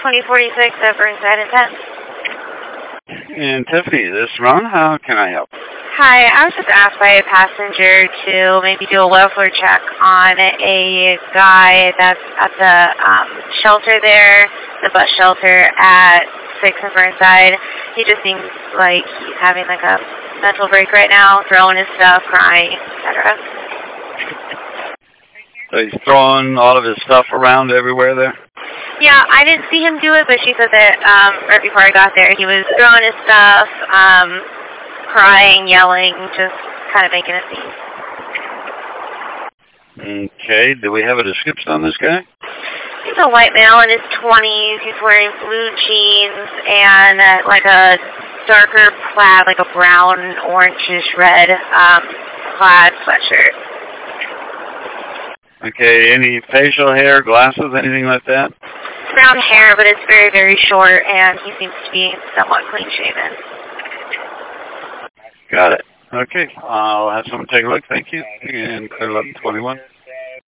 2046 at Burnside and 10. And Tiffany, this is Ron. How can I help? Hi, I was just asked by a passenger to maybe do a welfare check on a guy that's at the shelter there, the bus shelter at 6 in Burnside. He just seems like he's having like a mental break right now, throwing his stuff, crying, etc. So he's throwing all of his stuff around everywhere there? Yeah, I didn't see him do it, but she said that right before I got there, he was throwing his stuff, crying, yelling, just kind of making a scene. Okay, do we have a description on this guy? He's a white male in his 20s. He's wearing blue jeans and like a darker plaid, like a brown, orangish red plaid sweatshirt. Okay, any facial hair, glasses, anything like that? Brown hair, but it's very, very short, and he seems to be somewhat clean-shaven. Got it. Okay, I'll have someone take a look. Thank you. And clear 1121.